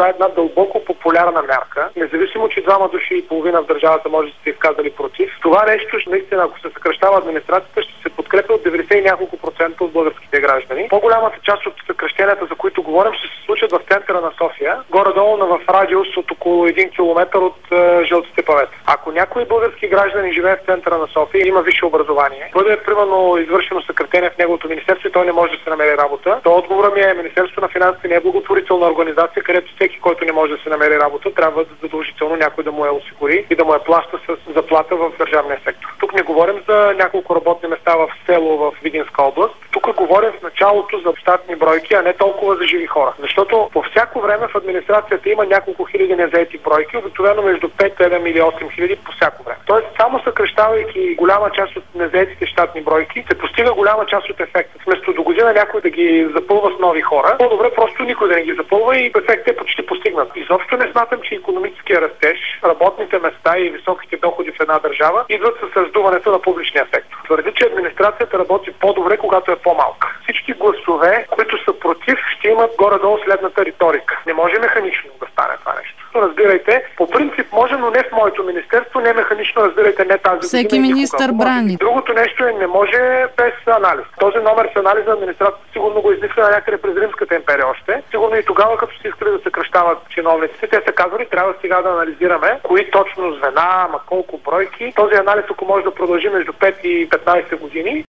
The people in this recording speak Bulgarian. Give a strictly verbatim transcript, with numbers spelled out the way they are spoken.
това е една дълбоко популярна мярка. Независимо, че двама души и половина в държавата може да се изказали против. Това нещо, наистина, ако се съкращава администрацията, ще се подкрепя от деветдесет и няколко процента от българските граждани. По-голямата част от съкращенията, за които говорим, ще се случат в центъра на София, горе-долу в радиус от около един километър от е, жълтите павета. Ако някой български граждани живее в центъра на София и има висше образование, бъде примерно извършено съкратение в неговото министерство и той не може да се намери работа, то отговора ми е: Министерството на финансите не е благотворителна организация, където всеки, който не може да се намери работа, трябва задължително някой да му я осигури и да му я плаща с заплата в държавния сектор. Тук не говорим за няколко работни места в село в Видинска област. Тук говорим в началото за щатни бройки, а не толкова за живи хора. Защото по всяко време в администрацията има няколко хиляди незаети бройки, обикновено между пет, седем или осем хиляди по всяко време. Тоест, само съкращавайки голяма част от незаетите щатни бройки, се постига голяма част от ефекта. Вместо до година някой да ги запълва с нови хора, по-добре просто никой да не ги запълва и ефектът е почти постигнат. Изобщо не смятам, че икономическия растеж, работните места и високите доходи в една държава идват с раздуването на публичния сектор. Твърди, че администрацията работи по-добре, когато е по-малка. Всички гласове, които са против, ще имат горе-долу следната риторика. Не може механично да стане това нещо. Разбирайте, по принцип може, но не в моето министерство, не механично, разбирайте, не тази Всеки година. министър брани. Другото нещо е, не може без анализ. Този номер с анализа на администрацията сигурно го измисля някъде през Римската империя още. Сигурно и тогава, като си искали да съкращават чиновниците, те са казали, трябва сега да анализираме кои точно звена, ама колко бройки. Този анализ, ако може да продължи между пет и петнайсет години,